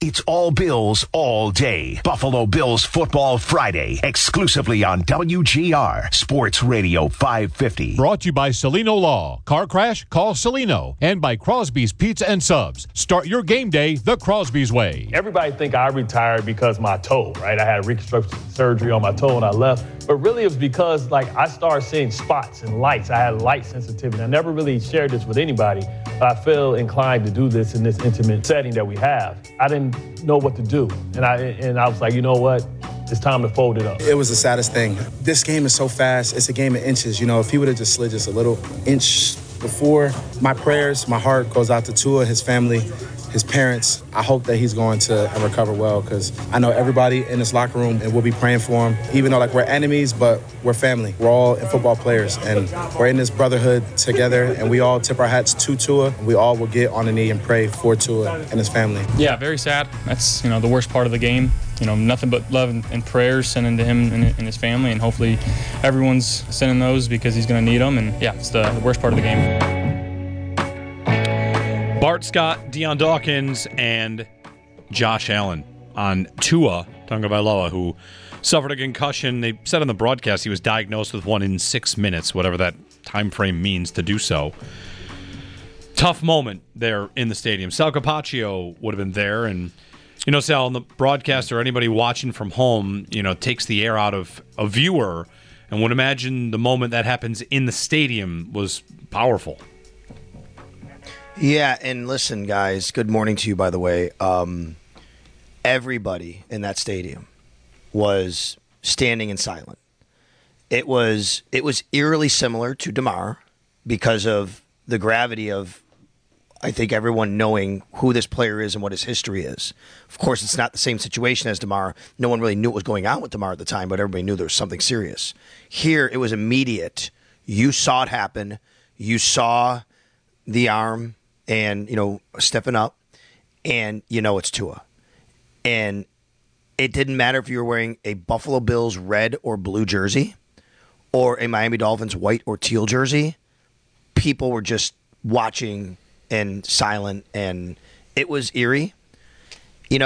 It's all Bills all day. Buffalo Bills Football Friday, exclusively on WGR Sports Radio 550. Brought to you by Celino Law. Car crash? Call Celino. And by Crosby's Pizza and Subs. Start your game day the Crosby's way. Everybody think I retired because my toe, right? I had reconstructive surgery on my toe when I left. But really it was because I started seeing spots and lights. I had light sensitivity. I never really shared this with anybody. But I feel inclined to do this in this intimate setting that we have. I didn't know what to do. And I was like, you know what? It's time to fold it up. It was the saddest thing. This game is so fast. It's a game of inches. If he would have just slid just a little inch before, my prayers, my heart goes out to Tua, his family, his parents. I hope that he's going to recover well, because I know everybody in this locker room, and we'll be praying for him, even though we're enemies, but we're family. We're all football players, and we're in this brotherhood together, and we all tip our hats to Tua. We all will get on the knee and pray for Tua and his family. Yeah, very sad. That's, the worst part of the game. Nothing but love and prayers sending to him and his family, and hopefully everyone's sending those because he's going to need them. And yeah, it's the worst part of the game. Bart Scott, Deion Dawkins, and Josh Allen on Tua Tagovailoa, who suffered a concussion. They said on the broadcast he was diagnosed with one in 6 minutes, whatever that time frame means to do so. Tough moment there in the stadium. Sal Capaccio would have been there, and Sal, on the broadcast or anybody watching from home, takes the air out of a viewer, and would imagine the moment that happens in the stadium was powerful. Yeah, and listen, guys, good morning to you, by the way. Everybody in that stadium was standing and silent. It was eerily similar to Damar because of the gravity of, I think, everyone knowing who this player is and what his history is. Of course, it's not the same situation as Damar. No one really knew what was going on with Damar at the time, but everybody knew there was something serious. Here, it was immediate. You saw it happen. You saw the arm and, stepping up, and it's Tua. And it didn't matter if you were wearing a Buffalo Bills red or blue jersey or a Miami Dolphins white or teal jersey. People were just watching and silent, and it was eerie. I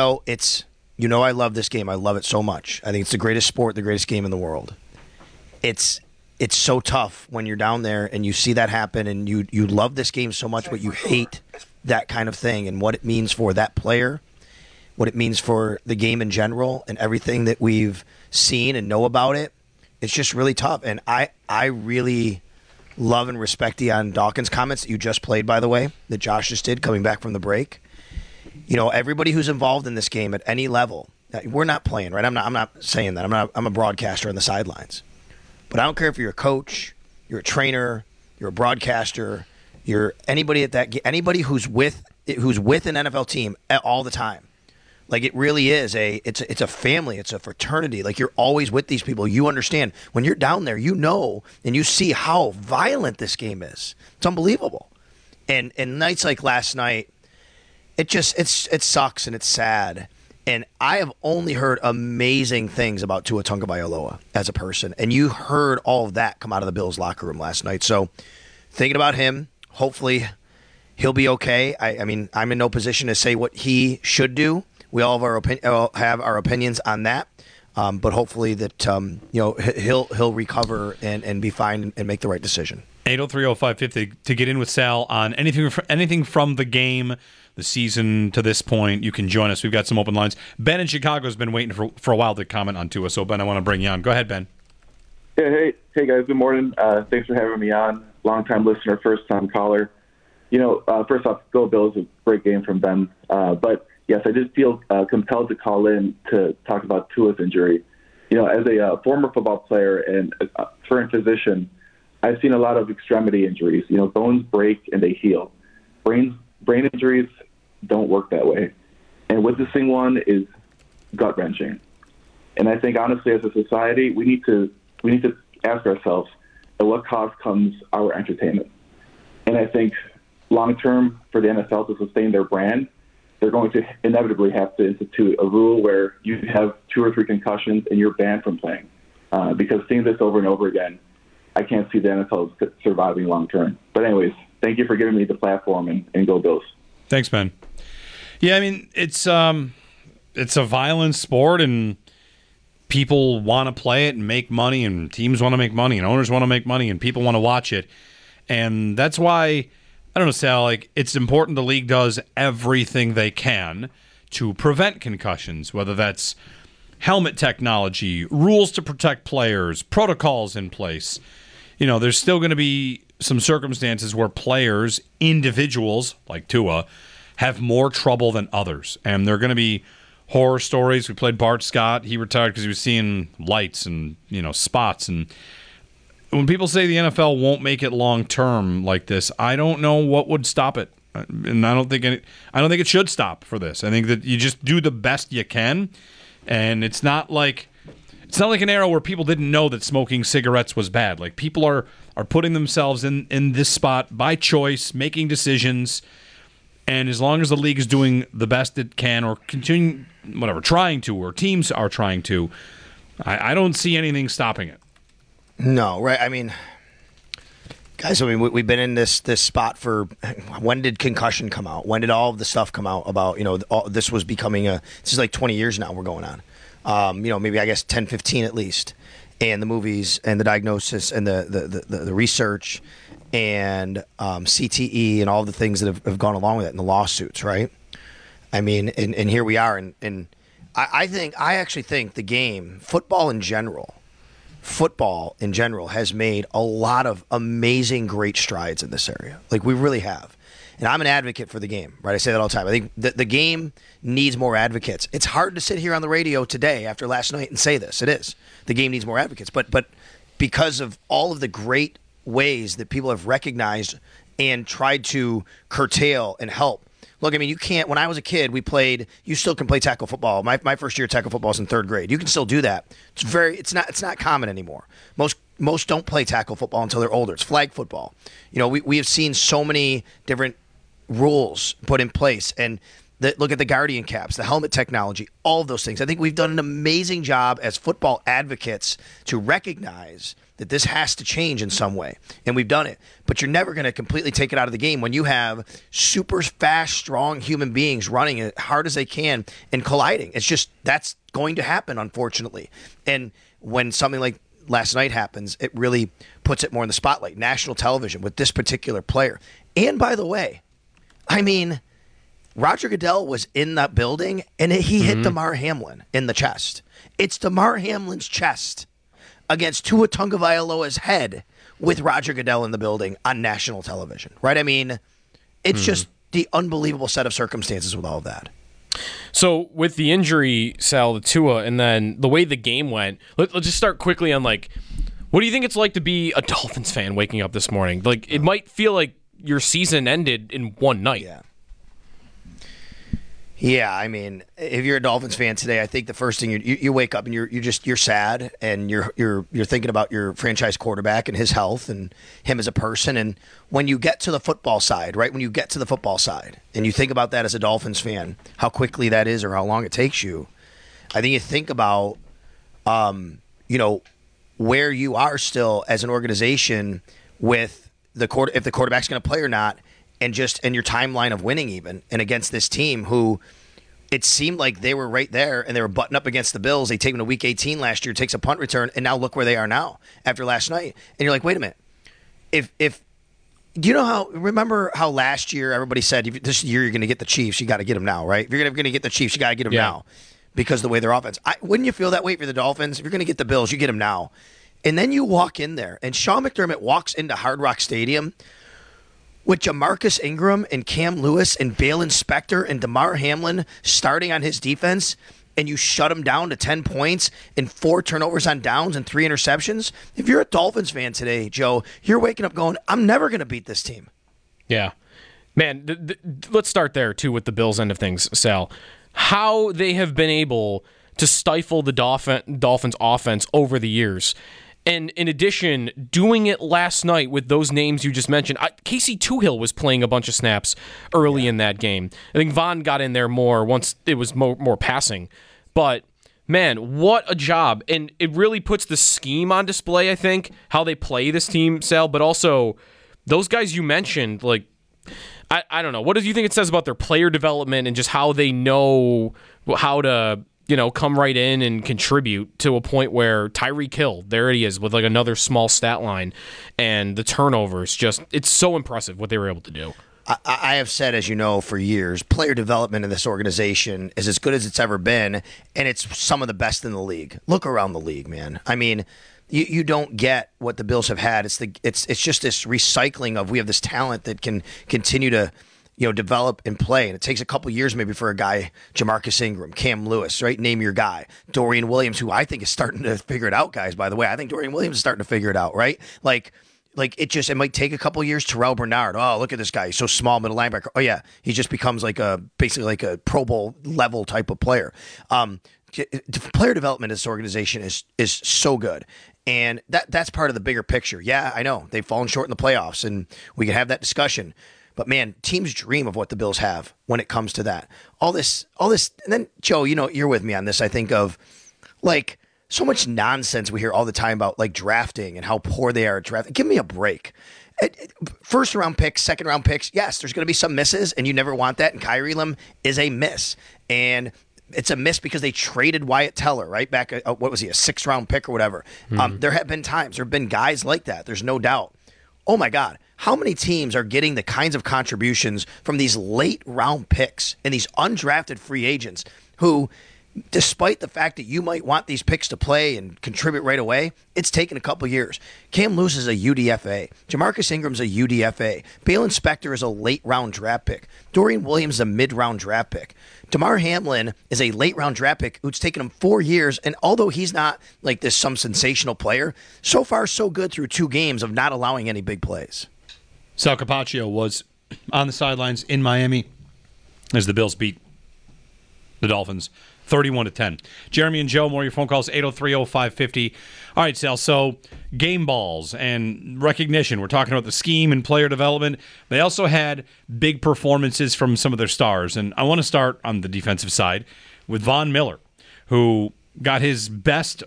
love this game. I love it so much. I think it's the greatest sport, the greatest game in the world. It's so tough when you're down there and you see that happen, and you love this game so much, but you hate that kind of thing and what it means for that player, what it means for the game in general, and everything that we've seen and know about it. It's just really tough. And I really love and respect Deion Dawkins' comments that you just played, by the way, that Josh just did coming back from the break. Everybody who's involved in this game at any level, we're not playing, right? I'm not saying that. I'm a broadcaster on the sidelines. But I don't care if you're a coach, you're a trainer, you're a broadcaster, you're anybody anybody who's with an NFL team all the time. It really is it's a family, it's a fraternity. You're always with these people. You understand when you're down there, and you see how violent this game is. It's unbelievable. And nights like last night, it sucks and it's sad. And I have only heard amazing things about Tua Tagovailoa as a person. And you heard all of that come out of the Bills locker room last night. So thinking about him, hopefully he'll be okay. I mean, I'm in no position to say what he should do. We all have our opinions on that. But hopefully that he'll recover and be fine and make the right decision. 803-0550 to get in with Sal on anything from the game, the season to this point. You can join us. We've got some open lines. Ben in Chicago has been waiting for a while to comment on Tua. So, Ben, I want to bring you on. Go ahead, Ben. Hey, guys. Good morning. Thanks for having me on. Long-time listener, first-time caller. First off, go Bills, a great game from Ben. But, yes, I did feel compelled to call in to talk about Tua's injury. As a former football player and a current physician, I've seen a lot of extremity injuries. Bones break and they heal. Brain injuries don't work that way. And witnessing one is gut-wrenching. And I think, honestly, as a society, we need to ask ourselves, at what cost comes our entertainment? And I think long-term, for the NFL to sustain their brand, they're going to inevitably have to institute a rule where you have 2 or 3 concussions and you're banned from playing. Because seeing this over and over again, I can't see the NFL surviving long-term. But anyways, thank you for giving me the platform, and go Bills. Thanks, Ben. Yeah, I mean, it's it's a violent sport, and people want to play it and make money, and teams want to make money, and owners want to make money, and people want to watch it. And that's why, I don't know, Sal, like, it's important the league does everything they can to prevent concussions, whether that's helmet technology, rules to protect players, protocols in place. There's still going to be some circumstances where players, individuals like Tua, have more trouble than others. And there are going to be horror stories. We played Bart Scott. He retired because he was seeing lights and, spots. And when people say the NFL won't make it long term like this, I don't know what would stop it. And I don't think it should stop for this. I think that you just do the best you can. And it's not like an era where people didn't know that smoking cigarettes was bad. Like, people are putting themselves in this spot by choice, making decisions. And as long as the league is doing the best it can, or continuing, trying to, or teams are trying to, I don't see anything stopping it. No, right? I mean, guys, we've been in this spot for, when did concussion come out? When did all of the stuff come out about, this was becoming this is like 20 years now we're going on. Maybe I guess 10, 15 at least. And the movies and the diagnosis and the research and CTE and all the things that have gone along with it and the lawsuits, right? I mean, and here we are. And I actually think the game, football in general, has made a lot of amazing, great strides in this area. Like, we really have. And I'm an advocate for the game, right? I say that all the time. I think the game needs more advocates. It's hard to sit here on the radio today after last night and say this. It is. The game needs more advocates. But because of all of the great ways that people have recognized and tried to curtail and help. Look, I mean, you can't. When I was a kid, you still can play tackle football. My first year of tackle football was in 3rd grade. You can still do that. It's not common anymore. Most don't play tackle football until they're older. It's flag football. We have seen so many different rules put in place, and look at the Guardian caps, the helmet technology, all of those things. I think we've done an amazing job as football advocates to recognize that this has to change in some way, and we've done it. But you're never going to completely take it out of the game when you have super fast, strong human beings running as hard as they can and colliding. It's just, that's going to happen, unfortunately. And when something like last night happens, it really puts it more in the spotlight. National television with this particular player. And by the way, I mean, Roger Goodell was in that building, and he hit Damar Hamlin in the chest. It's Damar Hamlin's chest against Tua Tagovailoa's head with Roger Goodell in the building on national television, right? I mean, it's just the unbelievable set of circumstances with all of that. So with the injury, Sal, to Tua, and then the way the game went, let's just start quickly on, like, what do you think it's like to be a Dolphins fan waking up this morning? Like, it might feel like your season ended in one night. Yeah, I mean, if you're a Dolphins fan today, I think the first thing you wake up and you're sad, and you're thinking about your franchise quarterback and his health and him as a person. And when you get to the football side, right? When you get to the football side and you think about that as a Dolphins fan, how quickly that is or how long it takes you, I think you think about, where you are still as an organization with if the quarterback's going to play or not. And your timeline of winning even, and against this team who it seemed like they were right there and they were butting up against the Bills. They take them to Week 18 last year, takes a punt return, and now look where they are now after last night. And you're like, wait a minute. If do you know remember how last year everybody said, this year you're going to get the Chiefs, you got to get them now, right? If you're going to get the Chiefs, you got to get them now because of the way their offense. Wouldn't you feel that way for the Dolphins? If you're going to get the Bills, you get them now. And then you walk in there, and Sean McDermott walks into Hard Rock Stadium with Jamarcus Ingram and Cam Lewis and Balen Spector and Damar Hamlin starting on his defense, and you shut him down to 10 points and 4 turnovers on downs and 3 interceptions. If you're a Dolphins fan today, Joe, you're waking up going, I'm never going to beat this team. Yeah. Man, let's start there, too, with the Bills end of things, Sal. How they have been able to stifle the Dolphins' offense over the years. And in addition, doing it last night with those names you just mentioned, Casey Tuhill was playing a bunch of snaps early in that game. I think Vaughn got in there more once it was more passing. But, man, what a job. And it really puts the scheme on display, I think, how they play this team, Sal. But also, those guys you mentioned, like, I don't know. What do you think it says about their player development and just how they know how to, come right in and contribute to a point where Tyreek Hill, there he is with like another small stat line, and the turnovers, it's so impressive what they were able to do. I have said, as you know, for years, player development in this organization is as good as it's ever been, and it's some of the best in the league. Look around the league, man. I mean, you don't get what the Bills have had. It's just this recycling of, we have this talent that can continue to develop and play, and it takes a couple years maybe for a guy, Jamarcus Ingram, Cam Lewis, right? Name your guy. Dorian Williams, who I think is starting to figure it out, guys, by the way. I think Dorian Williams is starting to figure it out, right? Like it might take a couple years. Terrell Bernard, oh, look at this guy. He's so small, middle linebacker. Oh, yeah, he just becomes basically like a Pro Bowl level type of player. Player development in this organization is so good. And that's part of the bigger picture. Yeah, I know. They've fallen short in the playoffs, and we can have that discussion. But, man, teams dream of what the Bills have when it comes to that. All this. And then, Joe, you're with me on this. I think of, so much nonsense we hear all the time about, drafting and how poor they are at drafting. Give me a break. First-round picks, second-round picks, yes, there's going to be some misses, and you never want that, and Kyrie Lim is a miss. And it's a miss because they traded Wyatt Teller, right? Back, what was he, a sixth-round pick or whatever. Mm-hmm. There have been times. There have been guys like that. There's no doubt. Oh, my God. How many teams are getting the kinds of contributions from these late-round picks and these undrafted free agents who, despite the fact that you might want these picks to play and contribute right away, it's taken a couple years. Cam Lewis is a UDFA. Jamarcus Ingram's a UDFA. Balen Spector is a late-round draft pick. Dorian Williams is a mid-round draft pick. Damar Hamlin is a late-round draft pick who's taken him 4 years, and although he's not some sensational player, so far so good through 2 games of not allowing any big plays. Sal Capaccio was on the sidelines in Miami as the Bills beat the Dolphins 31-10. Jeremy and Joe, more of your phone calls, 803-0550. All right, Sal, so game balls and recognition. We're talking about the scheme and player development. They also had big performances from some of their stars, and I want to start on the defensive side with Von Miller, who got his best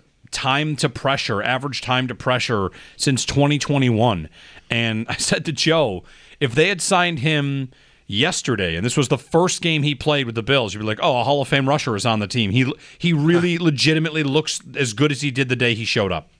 average time to pressure since 2021. And I said to Joe, if they had signed him yesterday, and this was the first game he played with the Bills, you'd be like, oh, a Hall of Fame rusher is on the team. He really legitimately looks as good as he did the day he showed up.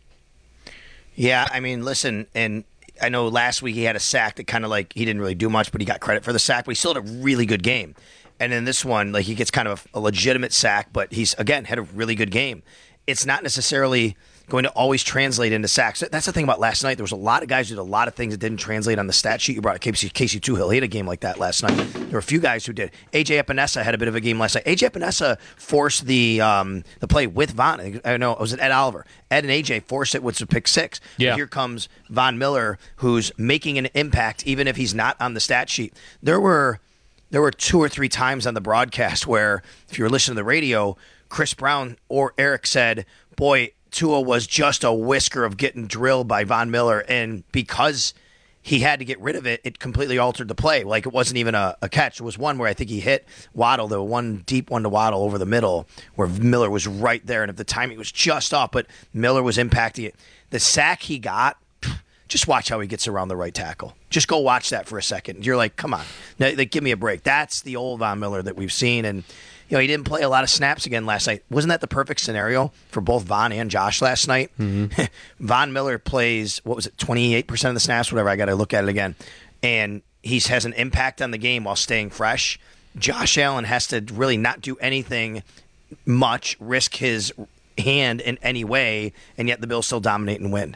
Yeah, I mean, listen, and I know last week he had a sack that kind of he didn't really do much, but he got credit for the sack, but he still had a really good game. And in this one, he gets kind of a legitimate sack, but he's, again, had a really good game. It's not necessarily going to always translate into sacks. That's the thing about last night. There was a lot of guys who did a lot of things that didn't translate on the stat sheet. You brought up Casey Tuhill. He had a game like that last night. There were a few guys who did. A.J. Epinesa had a bit of a game last night. A.J. Epinesa forced the play with Von. I know it was Ed Oliver. Ed and A.J. forced it with a pick six. Yeah. But here comes Von Miller, who's making an impact even if he's not on the stat sheet. There were 2 or 3 times on the broadcast where, if you were listening to the radio, Chris Brown or Eric said, boy, Tua was just a whisker of getting drilled by Von Miller, and because he had to get rid of it, it completely altered the play. It wasn't even a catch. It was one where I think he hit Waddle, the one deep one to Waddle over the middle, where Miller was right there, and if the timing was just off, but Miller was impacting it. The sack he got, just watch how he gets around the right tackle. Just go watch that for a second. You're like, come on, give me a break. That's the old Von Miller that we've seen, and he didn't play a lot of snaps again last night. Wasn't that the perfect scenario for both Von and Josh last night? Mm-hmm. Von Miller plays, 28% of the snaps, whatever. I got to look at it again. And he has an impact on the game while staying fresh. Josh Allen has to really not do anything much, risk his hand in any way, and yet the Bills still dominate and win.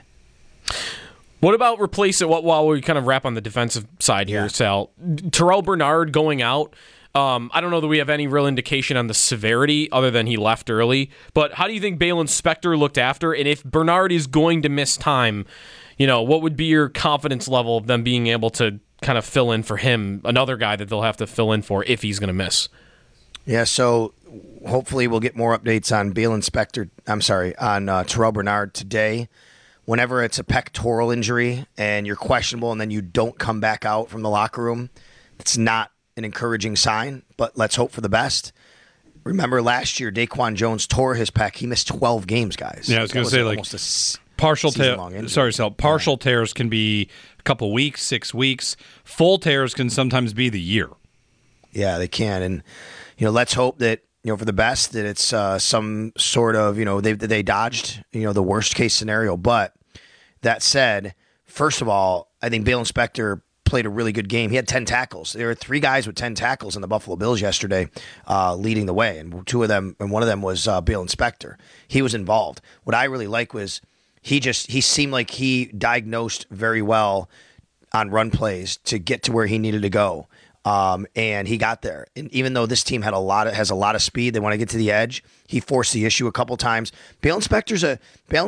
What about replace it while we kind of wrap on the defensive side here, Sal? Terrell Bernard going out. I don't know that we have any real indication on the severity other than he left early. But how do you think Balen Spector looked after? And if Bernard is going to miss time, what would be your confidence level of them being able to kind of fill in for him, another guy that they'll have to fill in for if he's going to miss? Yeah, so hopefully we'll get more updates on Balen Spector. On Terrell Bernard today. Whenever it's a pectoral injury and you're questionable and then you don't come back out from the locker room, it's not an encouraging sign, but let's hope for the best. Remember last year, Daquan Jones tore his pec. He missed 12 games, guys. Yeah, I was going to say, Partial season-long injury. Sorry, Sal. Partial tears can be a couple weeks, 6 weeks. Full tears can sometimes be the year. Yeah, they can. And, let's hope that, for the best, that it's some sort of, they dodged, the worst case scenario. But that said, first of all, I think Bale Inspector played a really good game. He had 10 tackles. There were 3 guys with 10 tackles in the Buffalo Bills yesterday, leading the way. And one of them was Bale Inspector. He was involved. What I really like was he seemed like he diagnosed very well on run plays to get to where he needed to go. And he got there. And even though this team has a lot of speed, they want to get to the edge. He forced the issue a couple times. Bale Inspector's a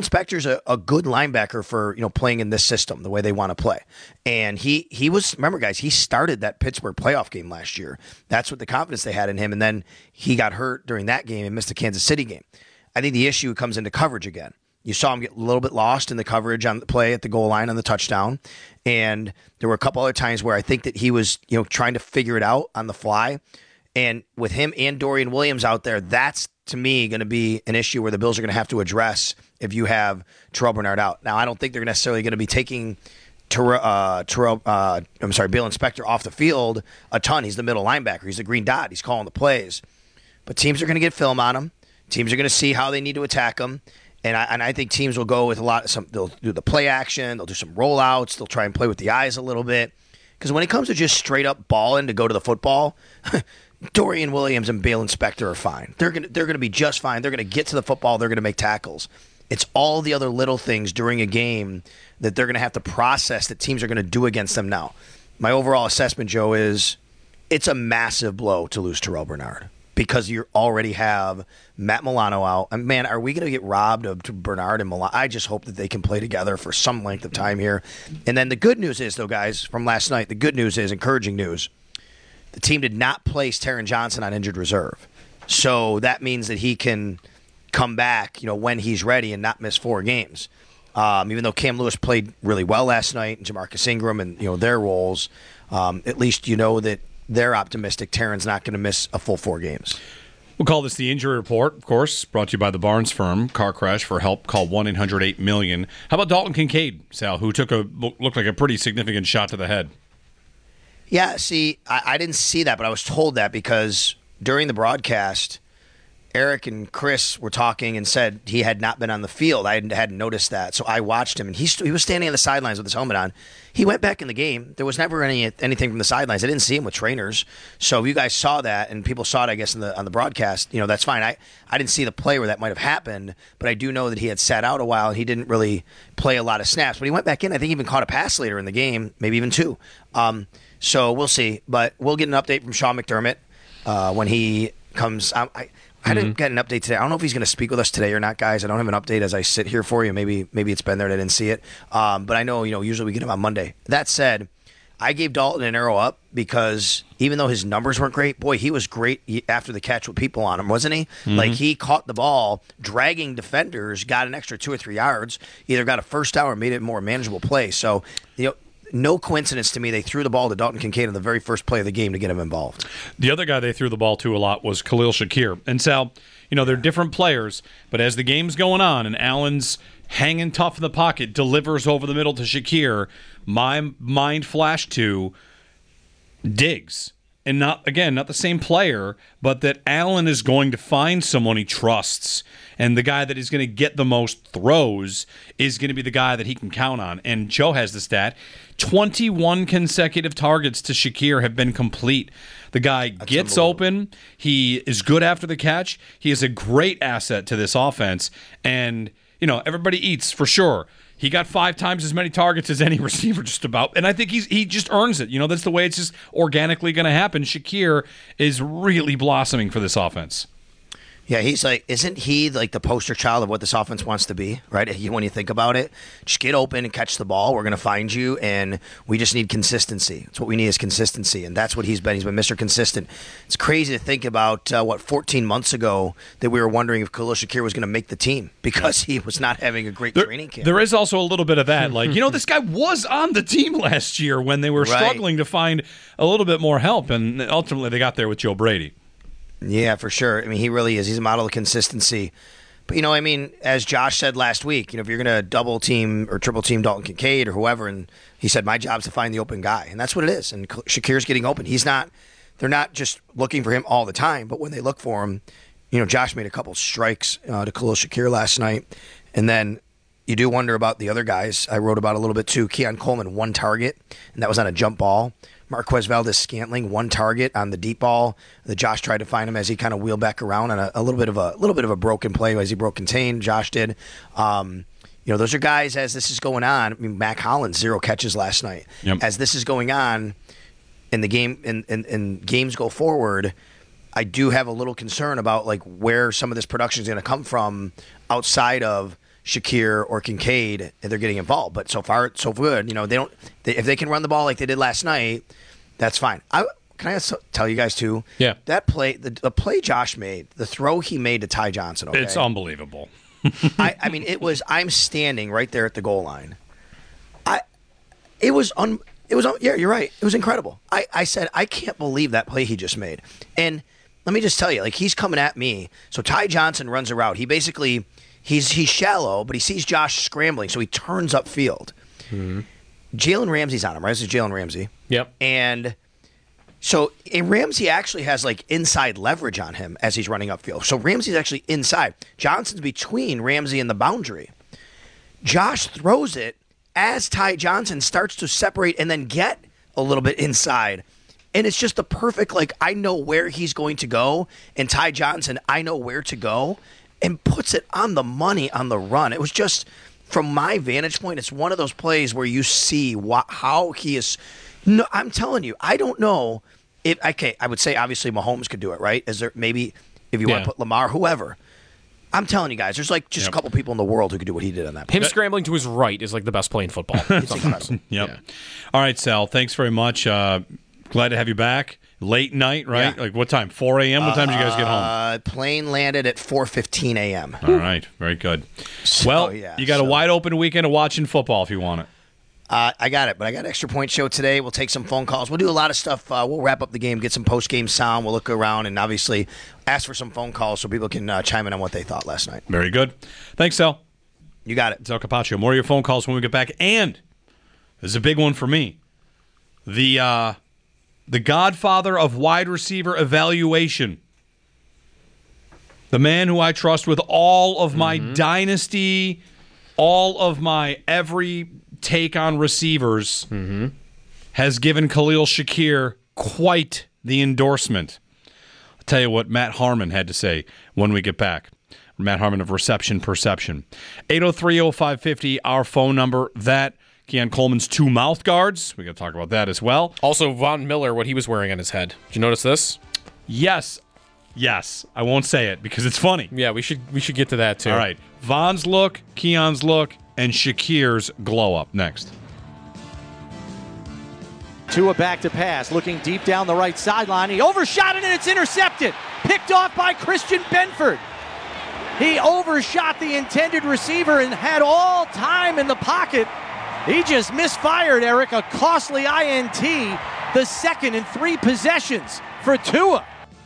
good linebacker for playing in this system the way they want to play. And he was, remember guys, he started that Pittsburgh playoff game last year. That's what the confidence they had in him. And then he got hurt during that game and missed the Kansas City game. I think the issue comes into coverage again. You saw him get a little bit lost in the coverage on the play at the goal line on the touchdown. And there were a couple other times where I think that he was, trying to figure it out on the fly. And with him and Dorian Williams out there, that's, to me, going to be an issue where the Bills are going to have to address if you have Terrell Bernard out. Now, I don't think they're necessarily going to be taking Bale Inspector off the field a ton. He's the middle linebacker. He's the green dot. He's calling the plays. But teams are going to get film on him. Teams are going to see how they need to attack him. And I think teams will go with they'll do the play action, they'll do some rollouts, they'll try and play with the eyes a little bit. Because when it comes to just straight up balling to go to the football, Dorian Williams and Bale Inspector are fine. They're gonna be just fine. They're gonna get to the football, they're gonna make tackles. It's all the other little things during a game that they're gonna have to process that teams are gonna do against them now. My overall assessment, Joe, is it's a massive blow to lose Terrell Bernard. Because you already have Matt Milano out. And man, are we going to get robbed of Bernard and Milano? I just hope that they can play together for some length of time here. And then the good news is, though, guys, from last night, the good news is, encouraging news, the team did not place Taron Johnson on injured reserve. So that means that he can come back, when he's ready and not miss 4 games. Even though Cam Lewis played really well last night, and Jamarcus Ingram and, their roles, at least that they're optimistic Taron's not going to miss a full 4 games. We'll call this the injury report, of course, brought to you by the Barnes Firm. Car crash. For help, call 1-800-8-MILLION. How about Dalton Kincaid, Sal, who looked like a pretty significant shot to the head? Yeah, see, I didn't see that, but I was told that because during the broadcast, Eric and Chris were talking and said he had not been on the field. I hadn't noticed that, so I watched him, and he was standing on the sidelines with his helmet on. He went back in the game. There was never anything from the sidelines. I didn't see him with trainers. So if you guys saw that, and people saw it, I guess, on the broadcast, that's fine. I didn't see the play where that might have happened, but I do know that he had sat out a while, and he didn't really play a lot of snaps. But he went back in. I think he even caught a pass later in the game, maybe even 2. So we'll see. But we'll get an update from Sean McDermott when he comes. I didn't get an update today. I don't know if he's going to speak with us today or not, guys. I don't have an update as I sit here for you. Maybe it's been there and I didn't see it. But I know, usually we get him on Monday. That said, I gave Dalton an arrow up because even though his numbers weren't great, boy, he was great after the catch with people on him, wasn't he? Mm-hmm. Like, he caught the ball, dragging defenders, got an extra 2 or 3 yards, either got a first down or made it a more manageable play. So, no coincidence to me they threw the ball to Dalton Kincaid on the very first play of the game to get him involved. The other guy they threw the ball to a lot was Khalil Shakir. And Sal, they're different players, but as the game's going on and Allen's hanging tough in the pocket, delivers over the middle to Shakir, my mind flashed to Diggs. And not the same player, but that Allen is going to find someone he trusts. And the guy that is going to get the most throws is going to be the guy that he can count on. And Joe has the stat. 21 consecutive targets to Shakir have been complete. The guy gets open. He is good after the catch. He is a great asset to this offense. And, everybody eats for sure. He got 5 times as many targets as any receiver just about. And I think he just earns it. That's the way it's just organically going to happen. Shakir is really blossoming for this offense. Yeah, isn't he like the poster child of what this offense wants to be, right? When you think about it, just get open and catch the ball. We're going to find you, and we just need consistency. That's what we need is consistency, and that's what he's been. He's been Mr. Consistent. It's crazy to think about, 14 months ago that we were wondering if Khalil Shakir was going to make the team because he was not having a great training camp. There is also a little bit of that. Like, this guy was on the team last year when they were struggling to find a little bit more help, and ultimately they got there with Joe Brady. Yeah, for sure. I mean, he really is. He's a model of consistency. But, I mean, as Josh said last week, if you're going to double team or triple team Dalton Kincaid or whoever, and he said, my job's to find the open guy. And that's what it is. And Shakir's getting open. They're not just looking for him all the time, but when they look for him, Josh made a couple strikes to Khalil Shakir last night. And then you do wonder about the other guys. I wrote about a little bit too. Keon Coleman, 1 target, and that was on a jump ball. Marquez Valdes-Scantling, 1 target on the deep ball that Josh tried to find him as he kind of wheeled back around on a little bit of a broken play as he broke contained. Josh did. Those are guys as this is going on. I mean, Mac Hollins 0 catches last night. Yep. As this is going on in the game, and games go forward, I do have a little concern about like where some of this production is going to come from outside of Shakir or Kincaid, and they're getting involved. But so far, so good. If they can run the ball like they did last night, that's fine. Can I also tell you guys too? Yeah. That play, the play Josh made, the throw he made to Ty Johnson. Okay? It's unbelievable. I mean, it was. I'm standing right there at the goal line. Yeah, you're right. It was incredible. I said I can't believe that play he just made. And let me just tell you, like he's coming at me. So Ty Johnson runs a route. He basically. He's shallow, but he sees Josh scrambling, so he turns upfield. Mm-hmm. Jalen Ramsey's on him, right? This is Jalen Ramsey. Yep. And so Ramsey actually has like inside leverage on him as he's running upfield. So Ramsey's actually inside. Johnson's between Ramsey and the boundary. Josh throws it as Ty Johnson starts to separate and then get a little bit inside. And it's just the perfect, like, I know where he's going to go. And Ty Johnson, I know where to go. And puts it on the money on the run. It was just, from my vantage point, it's one of those plays where you see how he is. No, I'm telling you, I don't know if. Okay, I would say obviously Mahomes could do it, right? Is there maybe if you want to put Lamar, whoever? I'm telling you guys, there's like just a couple people in the world who could do what he did on that. Him scrambling to his right is like the best play in football. It's incredible. Yep. Yeah. All right, Sal. Thanks very much. Glad to have you back. Late night, right? Yeah. Like what time? 4 a.m.? What time did you guys get home? Plane landed at 4:15 a.m. All right. Very good. Well, you got a wide open weekend of watching football if you want it. I got it, but I got an Extra Point show today. We'll take some phone calls. We'll do a lot of stuff. We'll wrap up the game, get some post-game sound. We'll look around and obviously ask for some phone calls so people can chime in on what they thought last night. Very good. Thanks, Sal. You got it. Sal Capaccio. More of your phone calls when we get back. And this is a big one for me. The godfather of wide receiver evaluation. The man who I trust with all of my dynasty, all of my every take on receivers, has given Khalil Shakir quite the endorsement. I'll tell you what Matt Harmon had to say when we get back. Matt Harmon of Reception Perception. 803-0550, our phone number. That Keon Coleman's 2 mouth guards. We got to talk about that as well. Also, Von Miller, what he was wearing on his head. Did you notice this? Yes. I won't say it because it's funny. Yeah, we should get to that too. All right. Von's look, Keon's look, and Shakir's glow up next. Tua back to pass, looking deep down the right sideline. He overshot it and it's intercepted. Picked off by Christian Benford. He overshot the intended receiver and had all time in the pocket. He just misfired, Eric, a costly INT, the second in 3 possessions for Tua.